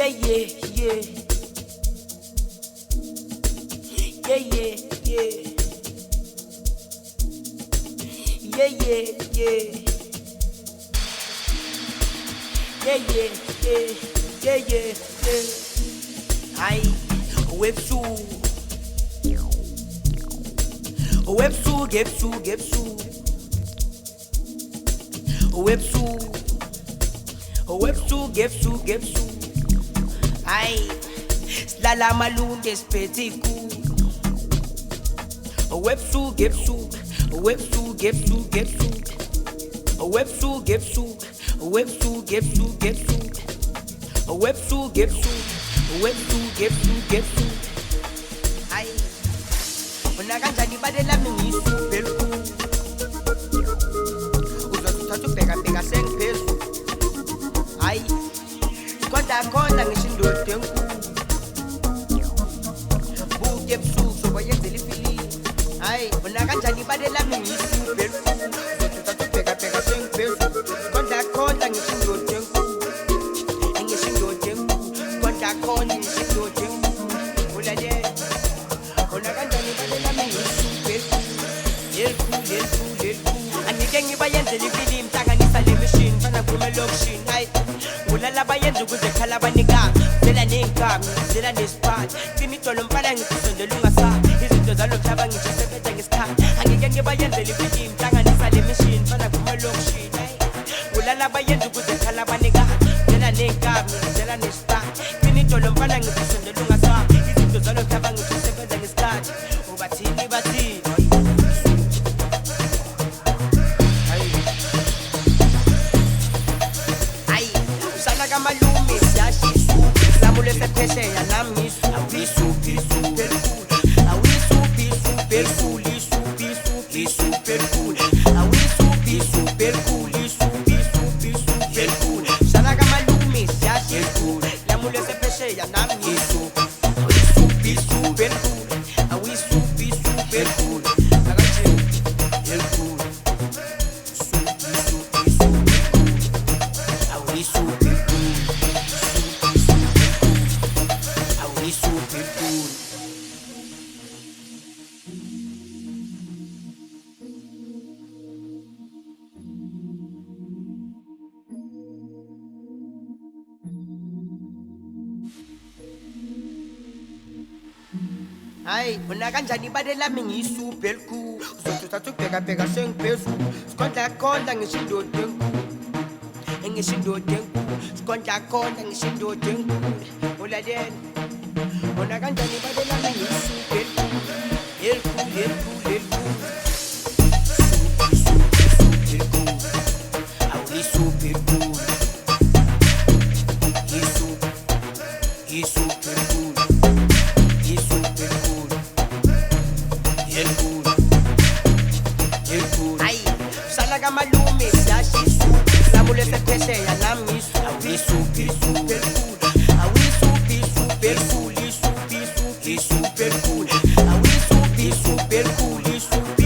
Yeah, yeah, yeah. Yeah, yeah, yeah. Yeah, yeah, yeah. Yeah, yeah, yeah. Yeah, yeah, yeah. Aye, websu. Websu, gepsu, gepsu. Websu. Websu, gepsu, gepsu. Aye, slala malunde spetiku. Websu, gepsu. Websu, gepsu, gepsu. Websu, gepsu. Websu, gepsu, gepsu. Websu, gepsu. Websu, gepsu, gepsu. Aye, unakanjani badela mingisu belku. Uzothatha ubheka sengiphezulu. Ayi, kodwa ngishindoda enkulu. Buke ebusuku sobayenzela ifilimu. Ayi, unakanjani badela mingisu belku. Uzothatha ubheka sengiphezulu. Kodwa ngishindoda enkulu. Ngishindoda enkulu. Kodwa ngishindoda enkulu. Ulalele. Unakanjani badela mingisu belku. Yelku. Angike ngibayenzela ifilimu hlanganisa le machine fana kume lokushini. Hayi, ulala bayenza ukuze khala abanikazi. Zela ney'nkami, zela nesiphathi. Cima idolo mfana ngisondela ungasabi. Izinto zalo mhlaba ngisebenza ngesikhathi. Angike ngibayenzela ifilimu hlanganisa le machine fana kume lokushini. Hayi, ulala bayenza ukuze khala abanikazi. Zela ney'nkami, zela nesiphathi. Cima idolo mfana ngisondela ungasabi. Izinto zalo mhlaba ngisebenza ngesikhathi. Ubathini bathini. Malume siyashisu samule sephesheya nami super cool. Shana kamalume siyashisu samule sephesheya nami super cool. Hayi, unakanjani badela super cool. Uzothatha ubheka sengiphezulu. Sikhondla ngishindoda enkulu. Ngishindoda enkulu. Sikhondla ngishindoda enkulu. Ulalele. Unakanjani badela super cool. Yelku. Super cool. He's super cool. Ayi, sala kamalume siyashisu samule sephesheya nami super cool.